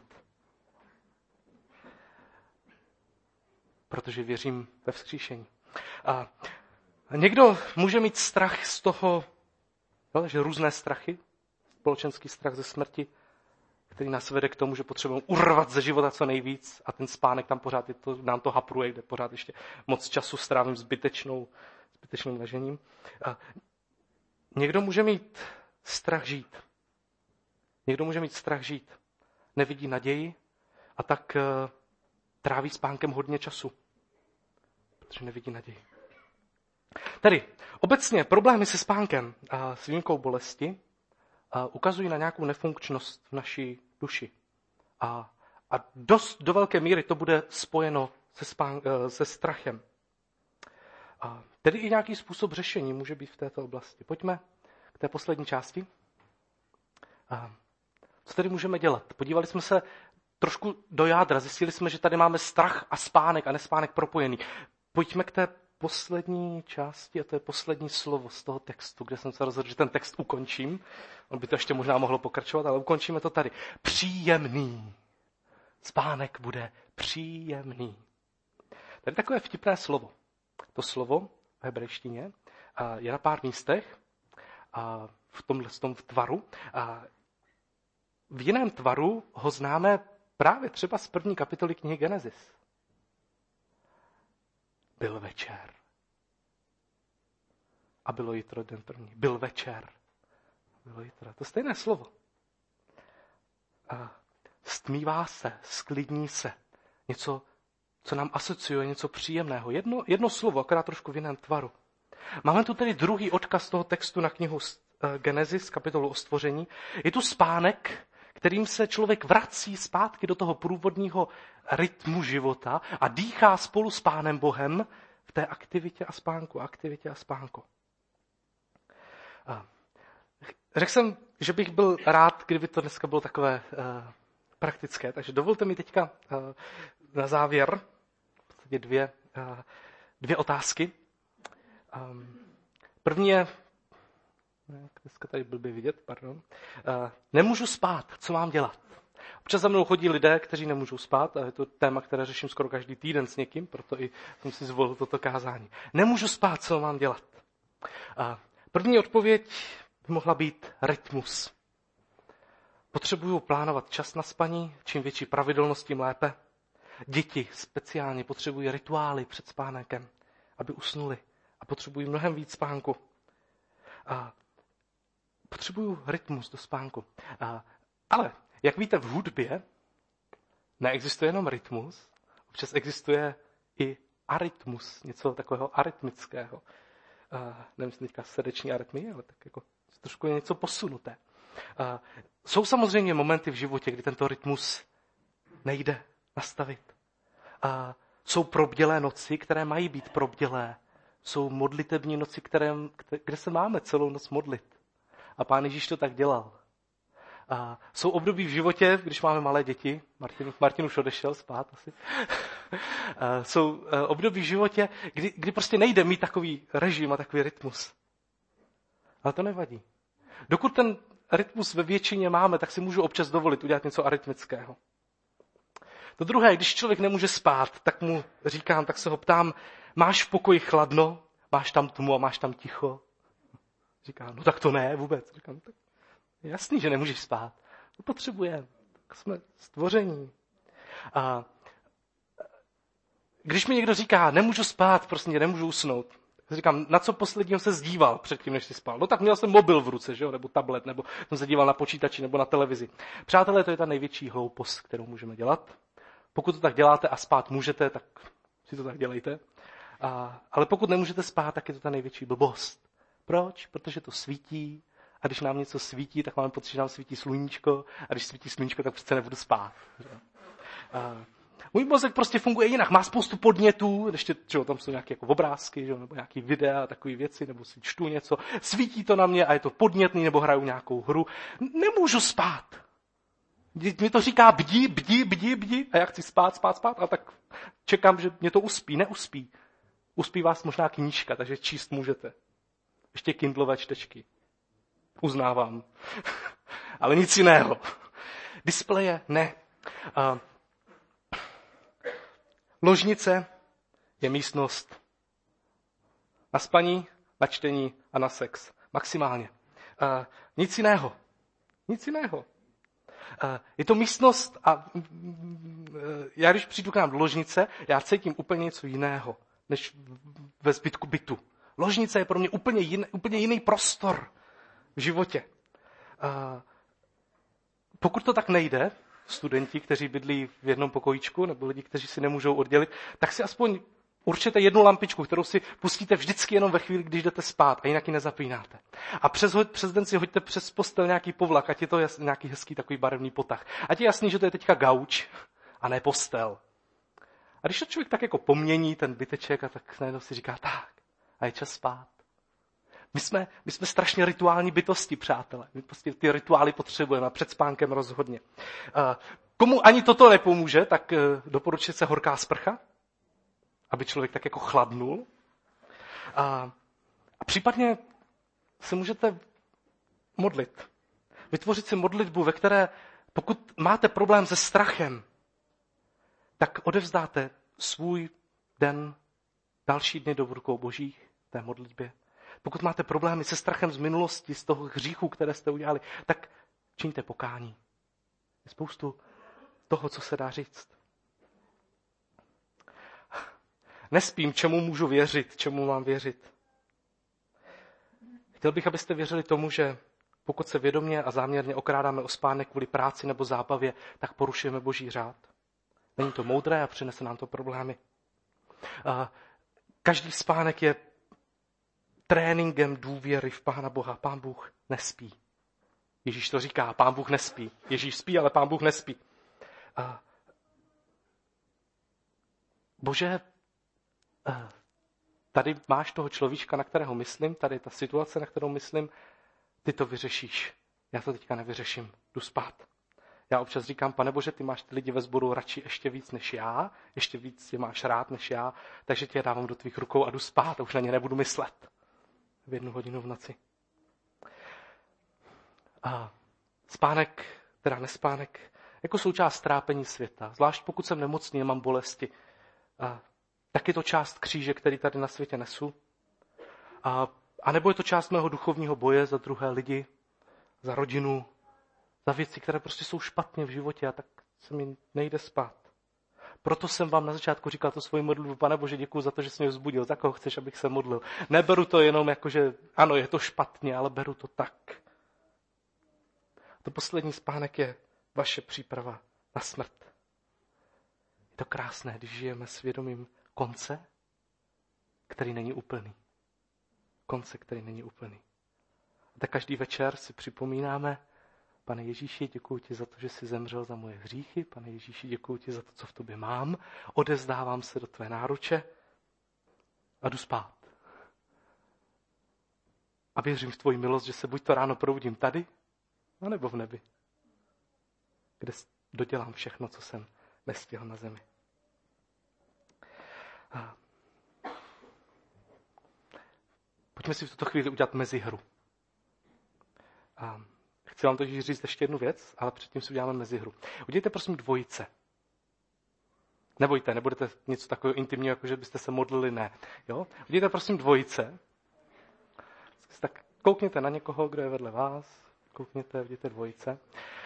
Protože věřím ve vzkříšení. A někdo může mít strach z toho, že různé strachy, společenský strach ze smrti, který nás vede k tomu, že potřebujeme urvat ze života co nejvíc a ten spánek tam pořád nám to hapruje, kde pořád ještě moc času strávím zbytečným ležením. A někdo může mít strach žít. Někdo může mít strach žít. Nevidí naději a tak tráví spánkem hodně času. Protože nevidí naději. Tedy obecně problémy se spánkem a s výjimkou bolesti ukazují na nějakou nefunkčnost v naší duši. A do velké míry to bude spojeno se strachem. A tedy i nějaký způsob řešení může být v této oblasti. Pojďme k té poslední části. Co tedy můžeme dělat? Podívali jsme se trošku do jádra. Zjistili jsme, že tady máme strach a spánek a nespánek propojený. Pojďme k té poslední části, a to je poslední slovo z toho textu, kde jsem se rozhodl, že ten text ukončím. On by to ještě možná mohlo pokračovat, ale ukončíme to tady. Příjemný. Spánek bude příjemný. Tady takové vtipné slovo. To slovo v hebrejštině je na pár místech v tom tvaru. V jiném tvaru ho známe právě třeba z 1. kapitoly knihy Genesis. Byl večer. A bylo jitro den první. Byl večer. Bylo jitro. To stejné slovo. Stmívá se, sklidní se. Něco, co nám asociuje, něco příjemného. Jedno slovo, akorát trošku v jiném tvaru. Máme tu tedy druhý odkaz toho textu na knihu Genesis, kapitolu o stvoření. Je tu spánek, kterým se člověk vrací zpátky do toho průvodního rytmu života a dýchá spolu s Pánem Bohem v té aktivitě a spánku. Řekl jsem, že bych byl rád, kdyby to dneska bylo takové praktické, takže dovolte mi teďka na závěr dvě otázky. První je, dneska tady blbě vidět, pardon. Nemůžu spát, co mám dělat? Občas za mnou chodí lidé, kteří nemůžou spát, a je to téma, které řeším skoro každý týden s někým, proto i jsem si zvolil toto kázání. Nemůžu spát, co mám dělat? První odpověď by mohla být rytmus. Potřebuju plánovat čas na spaní, čím větší pravidelnost, tím lépe. Děti speciálně potřebují rituály před spánkem, aby usnuli a potřebují mnohem víc spánku. Potřebuju rytmus do spánku. Ale, jak víte, v hudbě neexistuje jenom rytmus, občas existuje i arytmus, něco takového arytmického. Nemyslím teďka srdeční arytmie, ale tak jako trošku je něco posunuté. Jsou samozřejmě momenty v životě, kdy tento rytmus nejde nastavit. Jsou probdělé noci, které mají být probdělé. Jsou modlitební noci, kde se máme celou noc modlit. A Pán Ježíš to tak dělal. Jsou období v životě, když máme malé děti, Martin už odešel spát asi. Jsou období v životě, kdy prostě nejde mít takový režim a takový rytmus. Ale to nevadí. Dokud ten rytmus ve většině máme, tak si můžu občas dovolit udělat něco arytmického. To druhé, když člověk nemůže spát, tak se ho ptám, máš v pokoji chladno, máš tam tmu a máš tam ticho? Říká, no tak to ne vůbec. Říkám, tak je jasný, že nemůžeš spát. To potřebujeme. Tak jsme stvoření. Když mi někdo říká, nemůžu spát, prostě nemůžu usnout, tak říkám, na co posledního se zdíval předtím, než jsi spal? No tak měl jsem mobil v ruce, že jo? Nebo tablet, nebo jsem se díval na počítači, nebo na televizi. Přátelé, to je ta největší hloupost, kterou můžeme dělat. Pokud to tak děláte a spát můžete, tak si to tak dělejte. Ale pokud nemůžete spát, tak je to ta největší blbost. Proč? Protože to svítí a když nám něco svítí, tak máme pocit, že nám svítí sluníčko a když svítí sluníčko, tak přece nebudu spát. Můj mozek prostě funguje jinak. Má spoustu podnětů, ještě tam jsou nějaké jako obrázky, nebo nějaké videa, takové věci, nebo si čtu něco. Svítí to na mě a je to podnětný, nebo hraju nějakou hru. Nemůžu spát. Mě to říká bdí a já chci spát a tak čekám, že mě to uspí. Neuspí. Uspí vás možná knížka, takže číst můžete. Ještě Kindlové čtečky. Uznávám. Ale nic jiného. Displeje ne. Ložnice je místnost na spaní, na čtení a na sex. Maximálně. Nic jiného. Nic jiného. Je to místnost a já když přijdu k nám do ložnice, já cítím úplně něco jiného, než ve zbytku bytu. Ložnice je pro mě úplně jiný prostor v životě. Pokud to tak nejde, studenti, kteří bydlí v jednom pokojíčku, nebo lidi, kteří si nemůžou oddělit, tak si aspoň určitě jednu lampičku, kterou si pustíte vždycky jenom ve chvíli, když jdete spát a jinak ji nezapínáte. A přes den si hoďte přes postel nějaký povlak, ať je to nějaký hezký takový barevný potah. Ať je jasný, že to je teďka gauč a ne postel. A když to člověk tak jako pomění, ten byteček, a tak najednou si říká, tak, a je čas spát. My jsme strašně rituální bytosti, přátelé. My prostě ty rituály potřebujeme a před spánkem rozhodně. Komu ani toto nepomůže, tak doporučuje se horká sprcha, aby člověk tak jako chladnul. A případně se můžete modlit. Vytvořit si modlitbu, ve které, pokud máte problém se strachem, tak odevzdáte svůj den, další dny do rukou Božích, té modlitbě. Pokud máte problémy se strachem z minulosti, z toho hříchu, které jste udělali, tak čiňte pokání. Je spoustu toho, co se dá říct. Nespím, čemu můžu věřit, čemu mám věřit. Chtěl bych, abyste věřili tomu, že pokud se vědomě a záměrně okrádáme o spánek kvůli práci nebo zábavě, tak porušujeme Boží řád. Není to moudré a přinese nám to problémy. Každý spánek je tréninkem důvěry v Pána Boha. Pán Bůh nespí. Ježíš to říká, Pán Bůh nespí. Ježíš spí, ale Pán Bůh nespí. Bože, tady máš toho človíčka, na kterého myslím, tady je ta situace, na kterou myslím, ty to vyřešíš. Já to teďka nevyřeším, jdu spát. Já občas říkám, Pane Bože, ty máš ty lidi ve sboru radši ještě víc než já, ještě víc je máš rád než já, takže tě dávám do tvých rukou a jdu spát a už na ně nebudu myslet. V 1 hodinu v noci. Spánek, teda nespánek, jako součást trápení světa. Zvlášť pokud jsem nemocný, nemám bolesti. Tak je to část kříže, který tady na světě nesu. A nebo je to část mého duchovního boje za druhé lidi, za rodinu, za věci, které prostě jsou špatně v životě a tak se mi nejde spát. Proto jsem vám na začátku říkal to svoji modlitbu, Pane Bože, děkuji za to, že jsi mě vzbudil. Za koho chceš, abych se modlil? Neberu to jenom jako, že ano, je to špatně, ale beru to tak. To poslední spánek je vaše příprava na smrt. Je to krásné, když žijeme svědomím konce, který není úplný. Konce, který není úplný. A tak každý večer si připomínáme, Pane Ježíši, děkuji ti za to, že jsi zemřel za moje hříchy. Pane Ježíši, děkuji ti za to, co v tobě mám. Odezdávám se do tvé náruče a jdu spát. A věřím v tvoji milost, že se buď to ráno probudím tady, anebo v nebi, kde dodělám všechno, co jsem nestihl na zemi. Pojďme si v tuto chvíli udělat mezihru. Chci vám totiž říct ještě jednu věc, ale předtím si uděláme mezihru. Udělejte prosím dvojice. Nebojte, nebudete něco takového intimního, jako že byste se modlili, ne. Jo? Udělejte prosím dvojice. Tak koukněte na někoho, kdo je vedle vás. Koukněte, udělejte dvojice.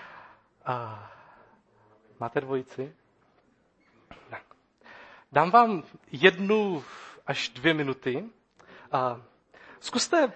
Máte dvojici? Tak. Dám vám 1 až 2 minuty. Zkuste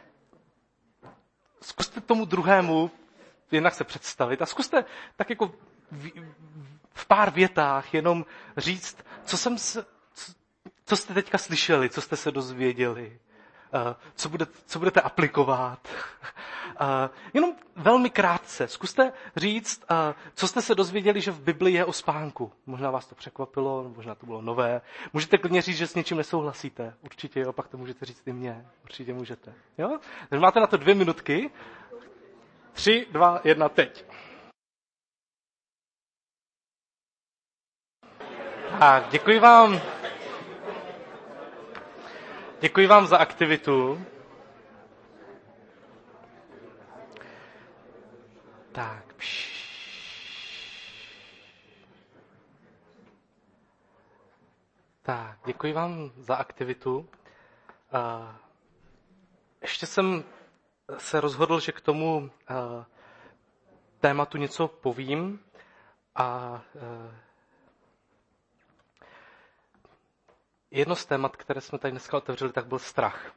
tomu druhému jednak se představit a zkuste tak jako v pár větách jenom říct, co jste teďka slyšeli, co jste se dozvěděli, co budete aplikovat. Jenom velmi krátce. Zkuste říct, co jste se dozvěděli, že v Bibli je o spánku. Možná vás to překvapilo, možná to bylo nové. Můžete klidně říct, že s něčím nesouhlasíte. Určitě jo, pak to můžete říct i mně. Určitě můžete. Jo? Takže máte na to 2 minutky. 3, 2, 1, teď. Tak, děkuji vám. Děkuji vám za aktivitu. Tak. Tak, děkuji vám za aktivitu. Ještě jsem se rozhodl, že k tomu tématu něco povím a jedno z témat, které jsme tady dneska otevřeli, tak byl strach.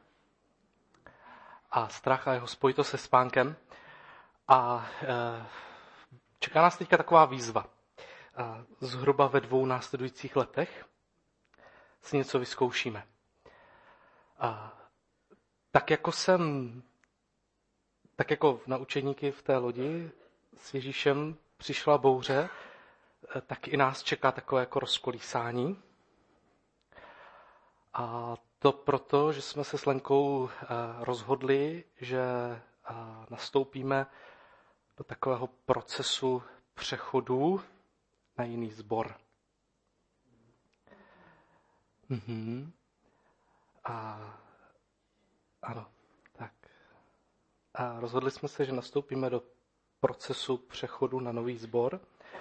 A strach a jeho spojitost se spánkem. A čeká nás teďka taková výzva. Zhruba ve 2 následujících letech si něco vyzkoušíme. Tak jako na učeníky v té lodi s Ježíšem přišla bouře, tak i nás čeká takové jako rozkolísání. A to proto, že jsme se s Lenkou rozhodli, že nastoupíme do takového procesu přechodu na jiný sbor. Ano, tak. A rozhodli jsme se, že nastoupíme do procesu přechodu na nový sbor.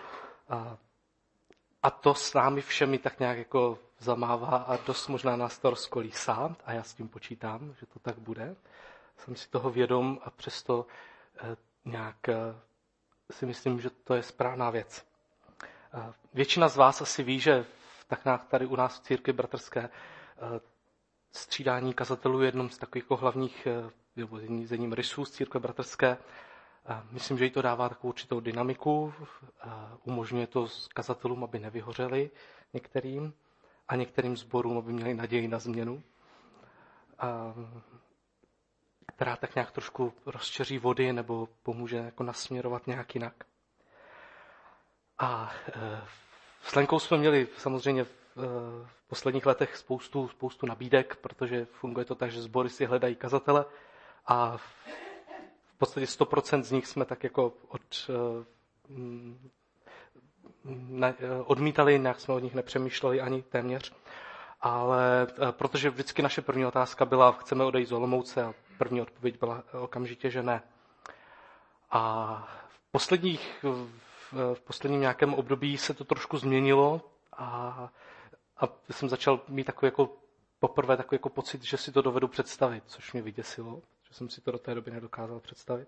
A to s námi všemi tak nějak jako zamává a dost možná nás to rozkolísá. A já s tím počítám, že to tak bude. Jsem si toho vědom a přesto nějak si myslím, že to je správná věc. Většina z vás asi ví, že tak nějak tady u nás v církvi bratrské střídání kazatelů je jednom z takových hlavních jedním rysů z církve bratrské. Myslím, že jí to dává takovou určitou dynamiku, umožňuje to kazatelům, aby nevyhořeli některým a některým sborům, aby měli naději na změnu, která tak nějak trošku rozčeří vody nebo pomůže jako nasměrovat nějak jinak. A s Lenkou jsme měli samozřejmě v posledních letech spoustu nabídek, protože funguje to tak, že sbory si hledají kazatele a v podstatě 100% z nich jsme tak jako odmítali, nějak jsme o nich nepřemýšleli ani téměř. Ale protože vždycky naše první otázka byla, chceme odejít z Olomouce a první odpověď byla okamžitě, že ne. A v posledním nějakém období se to trošku změnilo a jsem začal mít poprvé takový pocit, že si to dovedu představit, což mě vyděsilo, že jsem si to do té doby nedokázal představit.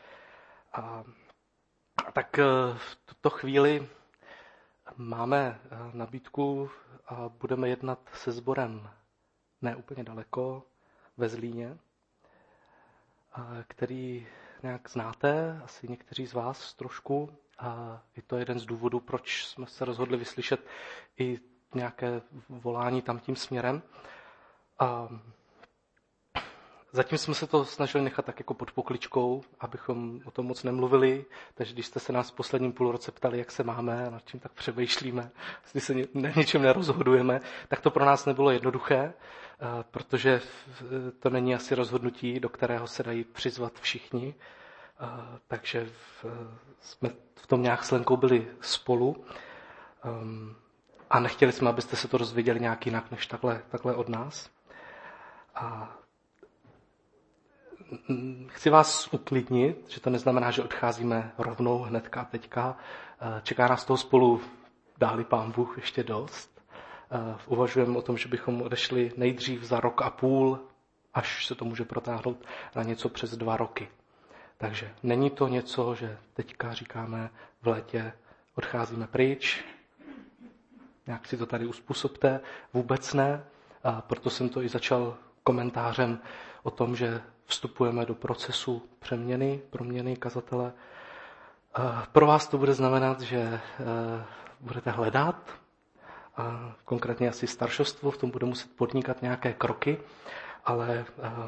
Tak v tuto chvíli máme nabídku a budeme jednat se sborem ne úplně daleko, ve Zlíně, který nějak znáte, asi někteří z vás trošku. A je to jeden z důvodů, proč jsme se rozhodli vyslyšet i nějaké volání tam tím směrem. Zatím jsme se to snažili nechat tak jako pod pokličkou, abychom o tom moc nemluvili. Takže když jste se nás v posledním půlroce ptali, jak se máme, nad čím tak přemýšlíme, jestli se něčem nerozhodujeme, tak to pro nás nebylo jednoduché, protože to není asi rozhodnutí, do kterého se dají přizvat všichni. Takže jsme v tom nějak s Lenkou byli spolu a nechtěli jsme, abyste se to dozvěděli nějak jinak, než takhle od nás. Chci vás uklidnit, že to neznamená, že odcházíme rovnou hnedka teďka. Čeká nás toho spolu, dá-li Pán Bůh, ještě dost. Uvažujeme o tom, že bychom odešli nejdřív za 1,5 roku, až se to může protáhnout na něco přes 2 roky. Takže není to něco, že teďka říkáme v létě odcházíme pryč, nějak si to tady uspůsobte, vůbec ne. A proto jsem to i začal komentářem o tom, že vstupujeme do procesu proměny kazatele. Pro vás to bude znamenat, že budete hledat, konkrétně asi staršostvo, v tom bude muset podnikat nějaké kroky ale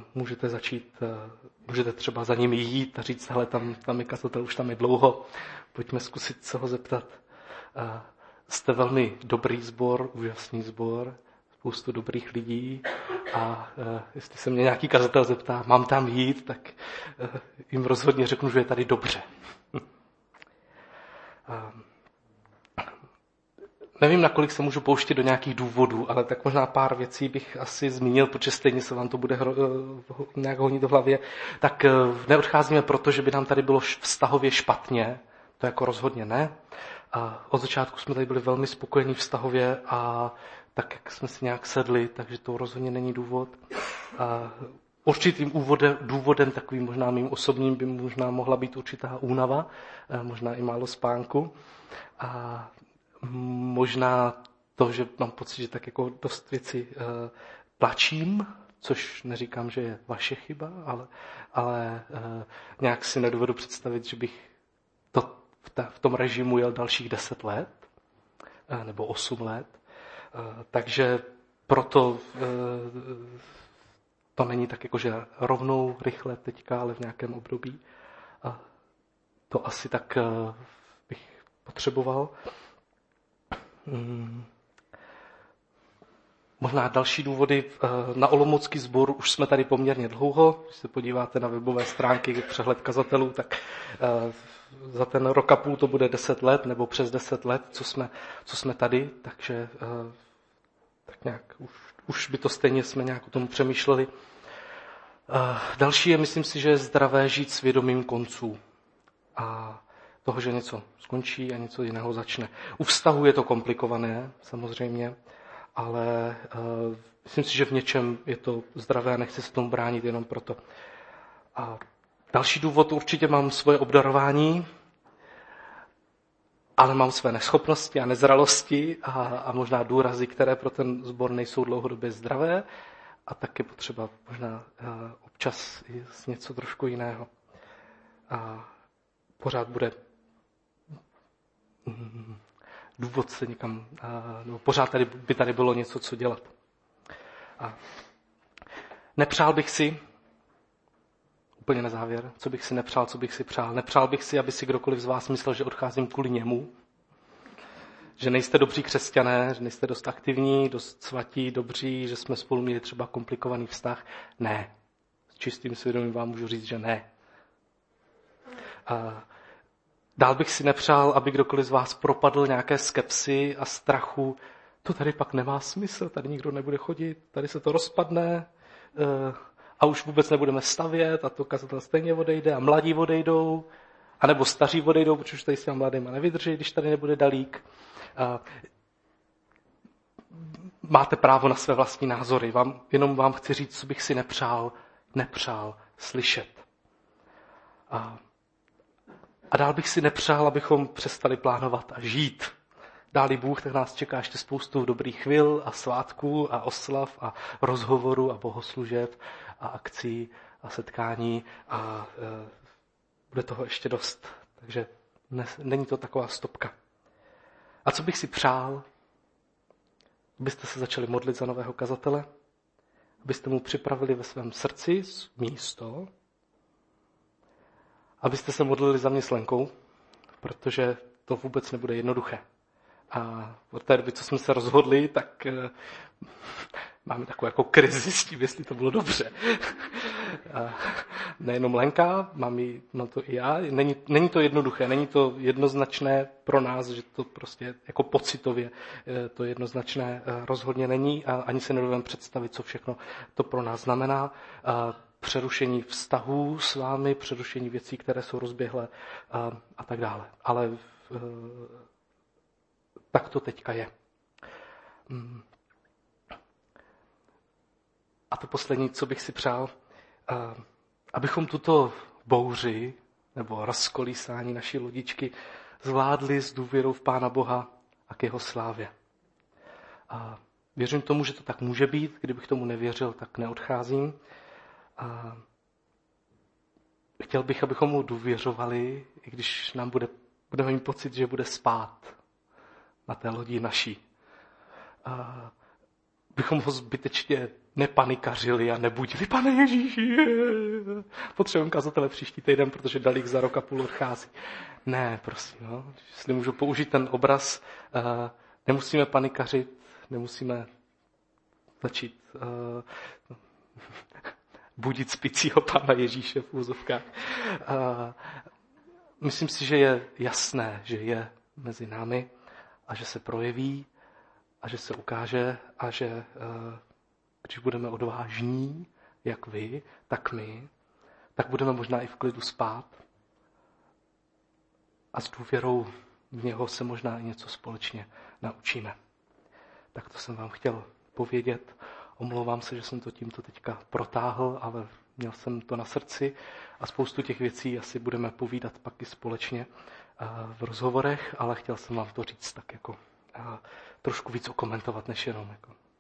můžete třeba za nimi jít a říct, hele, tam je kazatel, už tam je dlouho, pojďme zkusit se ho zeptat. Jste velmi dobrý sbor, úžasný sbor, spoustu dobrých lidí a jestli se mě nějaký kazatel zeptá, mám tam jít, tak jim rozhodně řeknu, že je tady dobře. Nevím, nakolik se můžu pouštět do nějakých důvodů, ale tak možná pár věcí bych asi zmínil, protože stejně se vám to bude nějak honit do hlavě. Tak neodcházíme proto, že by nám tady bylo vztahově špatně, to jako rozhodně ne. A od začátku jsme tady byli velmi spokojení vztahově a tak, jak jsme si nějak sedli, takže to rozhodně není důvod. A určitým důvodem, takovým možná mým osobním, by možná mohla být určitá únava, možná i málo spánku. A možná to, že mám pocit, že tak jako dost věcí plačím, což neříkám, že je vaše chyba, ale nějak si nedovedu představit, že bych to v tom režimu jel dalších 10 let, nebo 8 let. Takže proto to není tak jako, že rovnou, rychle teďka, ale v nějakém období. To asi tak bych potřeboval. Možná další důvody. Na olomoucký sbor už jsme tady poměrně dlouho. Když se podíváte na webové stránky, přehled kazatelů, tak za ten rok a půl to bude 10 let, nebo přes 10 let, co jsme tady, takže tak nějak už by to stejně jsme nějak o tom přemýšleli. Další je, myslím si, že je zdravé žít svědomím konců. A toho, že něco skončí a něco jiného začne. U vztahu je to komplikované, samozřejmě, ale myslím si, že v něčem je to zdravé a nechci se tomu bránit jenom proto. A další důvod, určitě mám svoje obdarování, ale mám své neschopnosti a nezralosti a možná důrazy, které pro ten sbor nejsou dlouhodobě zdravé a tak je potřeba možná občas i něco trošku jiného. A pořád bude důvod se někam, no pořád by tady bylo něco, co dělat. A nepřál bych si, úplně na závěr, co bych si nepřál, co bych si přál. Nepřál bych si, aby si kdokoliv z vás myslel, že odcházím kvůli němu, že nejste dobří křesťané, že nejste dost aktivní, dost svatí, dobří, že jsme spolu měli třeba komplikovaný vztah. Ne. S čistým svědomím vám můžu říct, že ne. Dál bych si nepřál, aby kdokoliv z vás propadl nějaké skepsy a strachu. To tady pak nemá smysl, tady nikdo nebude chodit, tady se to rozpadne a už vůbec nebudeme stavět a to kazatel stejně odejde a mladí odejdou, anebo staří odejdou, protože už tady s těma mladýma nevydrží, když tady nebude Dalík. Máte právo na své vlastní názory, jenom vám chci říct, co bych si nepřál slyšet. A dál bych si nepřál, abychom přestali plánovat a žít. Dál-li Bůh, tak nás čeká ještě spoustu dobrých chvil a svátků a oslav a rozhovorů a bohoslužeb a akcí a setkání a bude toho ještě dost. Takže není to taková stopka. A co bych si přál? Abyste se začali modlit za nového kazatele, abyste mu připravili ve svém srdci místo, abyste se modlili za mě s Lenkou, protože to vůbec nebude jednoduché. A od té doby, co jsme se rozhodli, tak máme takovou jako krizi s tím, jestli to bylo dobře. Nejenom Lenka, mám to i já. Není to jednoduché, není to jednoznačné pro nás, že to prostě jako pocitově to jednoznačné rozhodně není a ani se nedovedeme představit, co všechno to pro nás znamená. Přerušení vztahů s vámi, přerušení věcí, které jsou rozběhlé a tak dále. Ale tak to teďka je. A to poslední, co bych si přál, abychom tuto bouři nebo rozkolísání naší lodičky zvládli s důvěrou v Pána Boha a k jeho slávě. A věřím tomu, že to tak může být. Kdybych tomu nevěřil, tak neodcházím. A chtěl bych, abychom mu důvěřovali, i když nám budeme mít pocit, že bude spát na té lodi naší. A bychom ho zbytečně nepanikařili a nebudili, Pane Ježíši, potřebujeme kazatele příští týden, protože Dalík za rok a půl odchází. Ne, prosím, no. Jestli můžu použít ten obraz, nemusíme panikařit, nemusíme začít budit spícího Pána Ježíše v úzovkách. Myslím si, že je jasné, že je mezi námi a že se projeví a že se ukáže a že když budeme odvážní, jak vy, tak my, tak budeme možná i v klidu spát a s důvěrou v něho se možná i něco společně naučíme. Tak to jsem vám chtěl povědět. Omlouvám se, že jsem to tímto teďka protáhl, ale měl jsem to na srdci a spoustu těch věcí asi budeme povídat pak i společně v rozhovorech, ale chtěl jsem vám to říct tak jako trošku víc okomentovat, než jenom jako